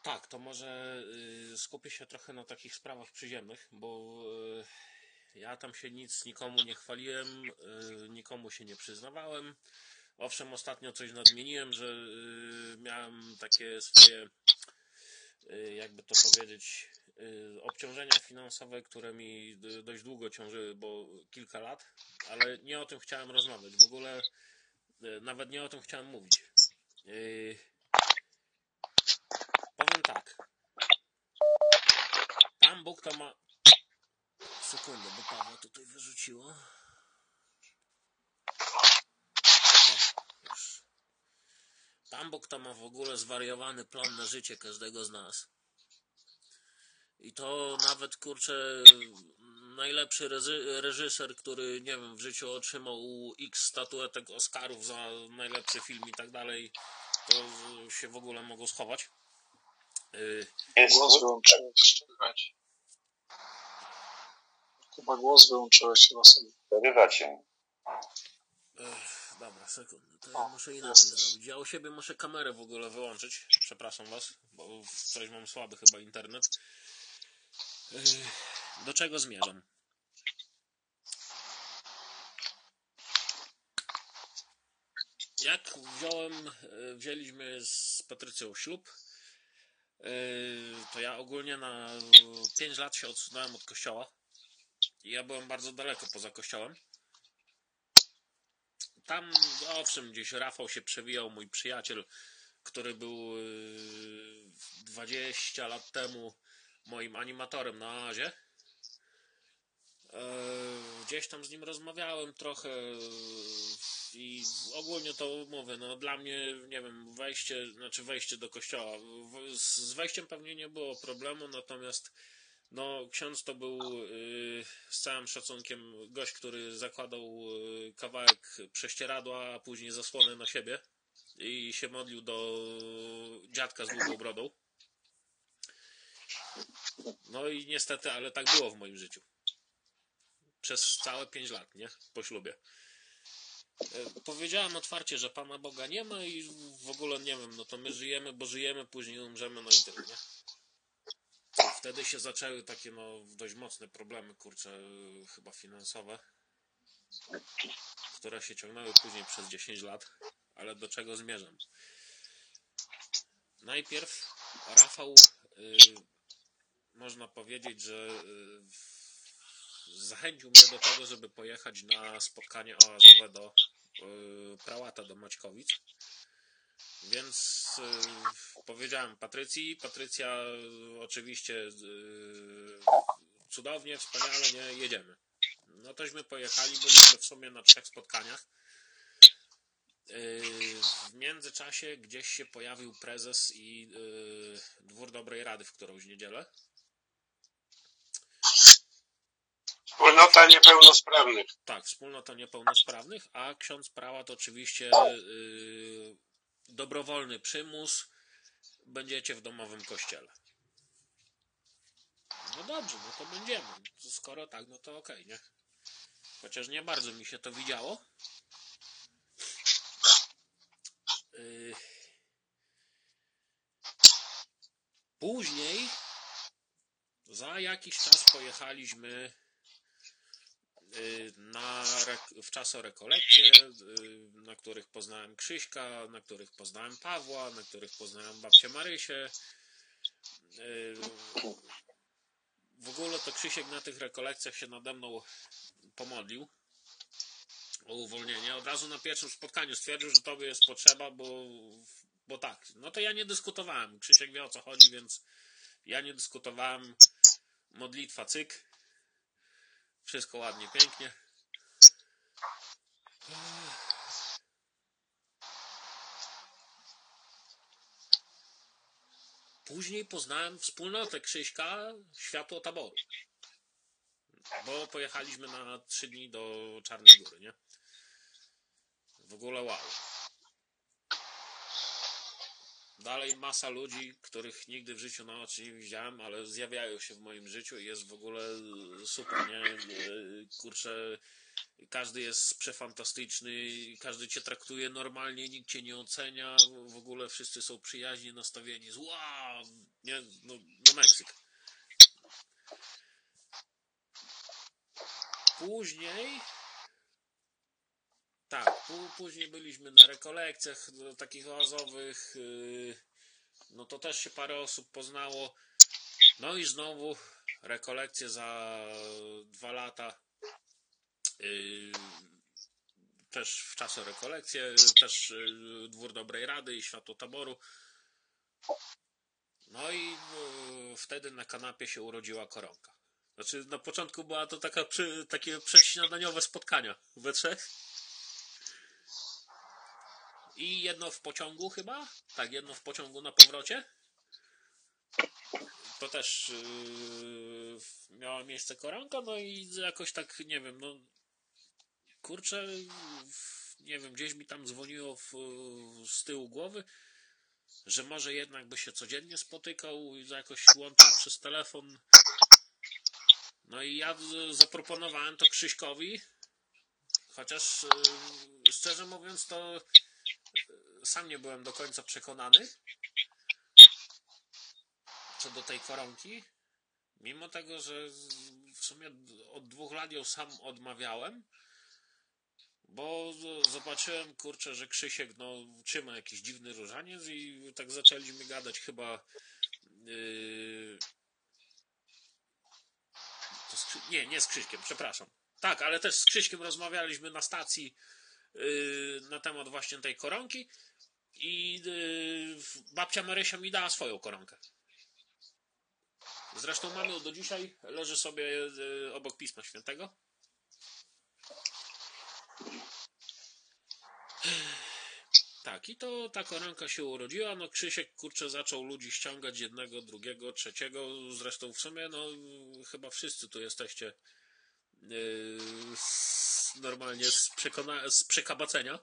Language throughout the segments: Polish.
Tak, to może skupię się trochę na takich sprawach przyziemnych, bo ja tam się nic nikomu nie chwaliłem, nikomu się nie przyznawałem. Owszem, ostatnio coś nadmieniłem, że miałem takie swoje, jakby to powiedzieć, obciążenia finansowe, które mi dość długo ciążyły, bo kilka lat, ale nie o tym chciałem rozmawiać. W ogóle nawet nie o tym chciałem mówić. Powiem tak. Pan Bóg to ma... Sekundę, bo Pawła tutaj wyrzuciło. Już. Pan Bóg to ma w ogóle zwariowany plan na życie każdego z nas. I to nawet, kurczę, najlepszy reżyser, który, nie wiem, w życiu otrzymał X statuetek Oscarów za najlepszy film i tak dalej, to się w ogóle mogą schować. Głos wyłączyłeś, czekać. Chyba głos wyłączyłeś chyba sobie. Przerywa cię. Dobra, sekundę, to ja muszę inaczej zrobić. Ja u siebie muszę kamerę w ogóle wyłączyć. Przepraszam was, bo w coś mam słaby chyba internet. Do czego zmierzam? Jak wzięliśmy z Patrycją ślub, to ja ogólnie na 5 lat się odsunąłem od kościoła. I ja byłem bardzo daleko poza kościołem. Tam, owszem, gdzieś Rafał się przewijał, mój przyjaciel, który był 20 lat temu moim animatorem na Oazie. Gdzieś tam z nim rozmawiałem trochę i ogólnie to mówię, no dla mnie, nie wiem, wejście do kościoła, z wejściem pewnie nie było problemu, natomiast no ksiądz to był z całym szacunkiem gość, który zakładał kawałek prześcieradła, a później zasłonę na siebie i się modlił do dziadka z długą brodą. No i niestety, ale tak było w moim życiu. Przez całe 5 lat, nie? Po ślubie. Powiedziałem otwarcie, że Pana Boga nie ma i w ogóle nie wiem, no to my żyjemy, bo żyjemy, później umrzemy, no i tyle, nie? Wtedy się zaczęły takie, no, dość mocne problemy, kurczę, chyba finansowe, które się ciągnęły później przez 10 lat, ale do czego zmierzam? Najpierw Rafał, można powiedzieć, że zachęcił mnie do tego, żeby pojechać na spotkanie oazowe do prałata, do Maćkowic. Więc powiedziałem Patrycji. Patrycja oczywiście cudownie, wspaniale, nie, jedziemy. No tośmy pojechali, byliśmy w sumie na 3 spotkaniach. W międzyczasie gdzieś się pojawił prezes i dwór dobrej rady w którąś niedzielę. Wspólnota niepełnosprawnych. Tak, wspólnota niepełnosprawnych, a ksiądz prałat oczywiście dobrowolny przymus, będziecie w domowym kościele. No dobrze, no to będziemy. Skoro tak, no to okej, nie? Chociaż nie bardzo mi się to widziało. Później za jakiś czas pojechaliśmy w czasorekolekcje, na których poznałem Krzyśka, na których poznałem Pawła, na których poznałem babcię Marysię. W ogóle to Krzysiek na tych rekolekcjach się nade mną pomodlił o uwolnienie. Od razu na pierwszym spotkaniu stwierdził, że tobie jest potrzeba, bo tak. No to ja nie dyskutowałem. Krzysiek wie, o co chodzi, więc ja nie dyskutowałem. Modlitwa, cyk. Wszystko ładnie, pięknie. Później poznałem wspólnotę Krzyśka, Światło Taboru. Bo pojechaliśmy na 3 dni do Czarnej Góry, nie? W ogóle wow. dalej masa ludzi, których nigdy w życiu na oczy nie widziałem, ale zjawiają się w moim życiu i jest w ogóle super, nie? Kurczę, każdy jest przefantastyczny, każdy cię traktuje normalnie, nikt cię nie ocenia, w ogóle wszyscy są przyjaźnie nastawieni, wow, nie? No Meksyk. Później tak, później byliśmy na rekolekcjach takich oazowych, no to też się parę osób poznało, no i znowu rekolekcje za 2 lata, też w czasie rekolekcje, też Dwór Dobrej Rady i Światło Taboru. No i wtedy na kanapie się urodziła koronka. Znaczy na początku była to takie przedśniadaniowe spotkania we trzech. I jedno w pociągu chyba? Tak, jedno w pociągu na powrocie. To też miała miejsce koronka, no i jakoś tak, nie wiem, no kurczę, nie wiem, gdzieś mi tam dzwoniło z tyłu głowy, że może jednak by się codziennie spotykał i jakoś łączył przez telefon. No i ja zaproponowałem to Krzyśkowi, chociaż szczerze mówiąc to sam nie byłem do końca przekonany co do tej koronki, mimo tego, że w sumie od 2 lat ją sam odmawiałem, bo zobaczyłem, kurczę, że Krzysiek trzyma jakiś dziwny różaniec i tak zaczęliśmy gadać chyba nie z Krzyśkiem, przepraszam. Tak, ale też z Krzyśkiem rozmawialiśmy na stacji na temat właśnie tej koronki i babcia Marysia mi dała swoją koronkę. Zresztą mamy ją do dzisiaj, leży sobie obok Pisma Świętego. Tak, i to ta koronka się urodziła, no Krzysiek, kurczę, zaczął ludzi ściągać, jednego, drugiego, trzeciego, zresztą w sumie, chyba wszyscy tu jesteście normalnie z przekabacenia.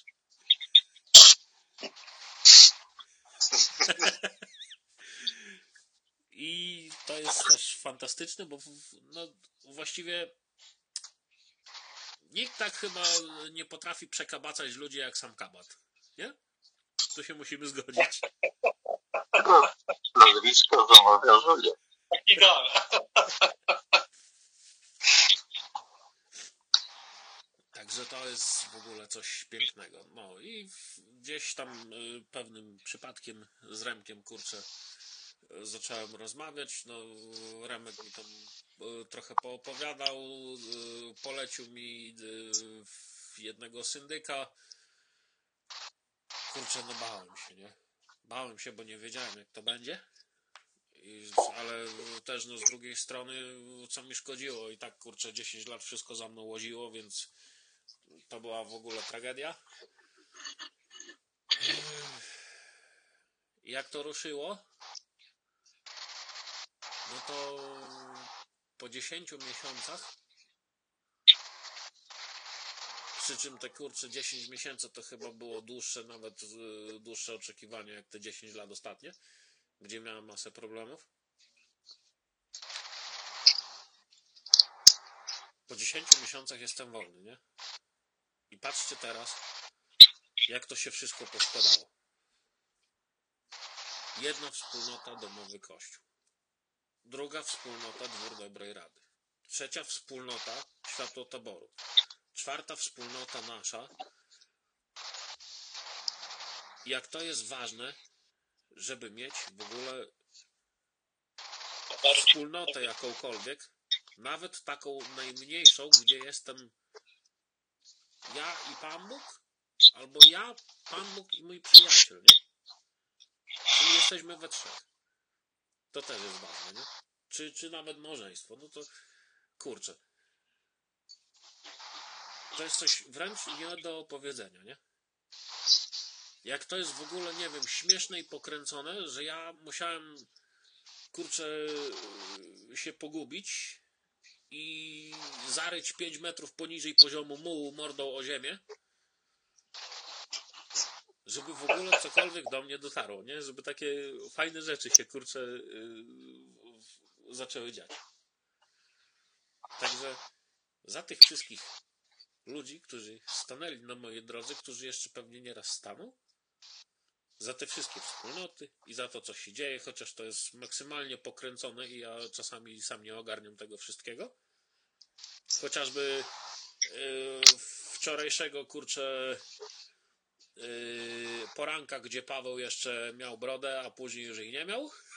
I to jest też fantastyczne, bo właściwie nikt tak chyba nie potrafi przekabacać ludzi jak sam kabat, nie? Tu się musimy zgodzić. Nazwisko zamawia żonie. Także to jest w ogóle coś pięknego. No i gdzieś tam pewnym przypadkiem z Remkiem, kurczę, zacząłem rozmawiać. No Remek mi tam trochę poopowiadał, polecił mi jednego syndyka. Kurczę, no bałem się, nie? Bałem się, bo nie wiedziałem jak to będzie. Ale też z drugiej strony co mi szkodziło i tak kurczę 10 lat wszystko za mną łoziło, więc to była w ogóle tragedia. Jak to ruszyło? No to po 10 miesiącach, przy czym te kurczę 10 miesięcy to chyba było dłuższe, nawet dłuższe oczekiwanie jak te 10 lat ostatnie, gdzie miałem masę problemów. Po 10 miesiącach jestem wolny, nie? I patrzcie teraz, jak to się wszystko poskładało. Jedna wspólnota Domowy Kościół. Druga wspólnota Dwór Dobrej Rady. Trzecia wspólnota Światło Taboru. Czwarta wspólnota nasza. Jak to jest ważne, żeby mieć w ogóle wspólnotę jakąkolwiek, nawet taką najmniejszą, gdzie jestem ja i Pan Bóg, albo ja, Pan Bóg i mój przyjaciel, nie? Czyli jesteśmy we trzech. To też jest ważne, nie? Czy nawet małżeństwo, no to kurczę. To jest coś wręcz nie do opowiedzenia, nie? Jak to jest w ogóle, nie wiem, śmieszne i pokręcone, że ja musiałem, kurczę, się pogubić i zaryć 5 metrów poniżej poziomu mułu mordą o ziemię, żeby w ogóle cokolwiek do mnie dotarło, nie? Żeby takie fajne rzeczy się, kurczę, zaczęły dziać. Także za tych wszystkich ludzi, którzy stanęli na mojej drodze, którzy jeszcze pewnie nieraz staną, za te wszystkie wspólnoty i za to, co się dzieje, chociaż to jest maksymalnie pokręcone i ja czasami sam nie ogarniam tego wszystkiego. Chociażby wczorajszego, kurczę, poranka, gdzie Paweł jeszcze miał brodę, a później już jej nie miał.